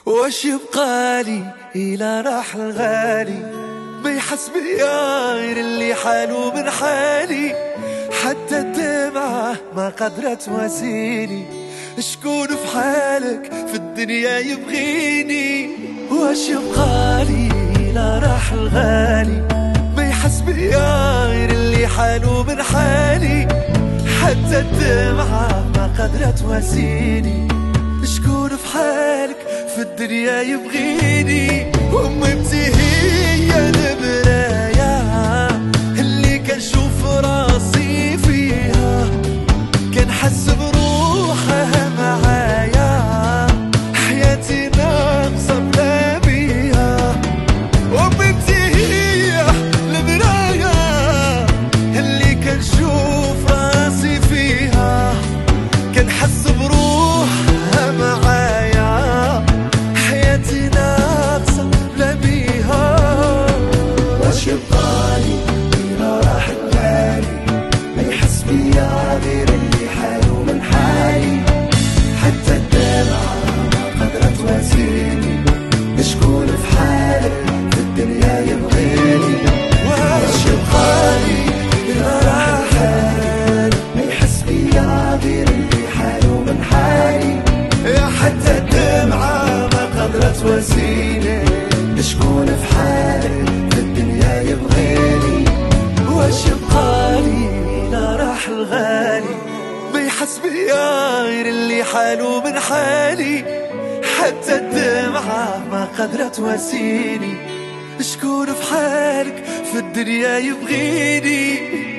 واش يبقالي إلا راح الغالي ما يحس بيا غير اللي حالو من حالي، حتى الدمعة ما قدرت تواسيني. شكون في حالك في الدنيا يبغيني؟ واش يبقالي إلا راح الغالي ما يحس بيا غير اللي حالو من حالي، حتى الدمعة ما قدرت تواسيني. شكون في حالك في الدنيا يبغيني؟ ومتي هي المرايا اللي كنشوف راسي فيها، كنحس بروحها معايا، حياتي ناقصة بلا بيها. ومتي هي المرايا اللي كنشوف راسي فيها، كنحس بروحها معايا، حياتي ناقصة بلا بيها. واش يبقالي إلا راح الغالي ما يحس بيا غير اللي حالو من حالي، حتى الدمعة ما قدرت تواسيني. شكون في حالك في الدنيا يبغيني؟ واش يبقالي إلا راح الغالي ما يحس بيا غير اللي حالو من حالي، حتى الدمعة ما قدرت تواسيني. شكون في حالك في الدنيا يبغيني؟ واش يبقالي إلا راح الغالي ما يحس بيا غير اللي حالو من حالي، حتى الدمعة ما قدرت تواسيني. شكون في حالك في الدنيا يبغيني؟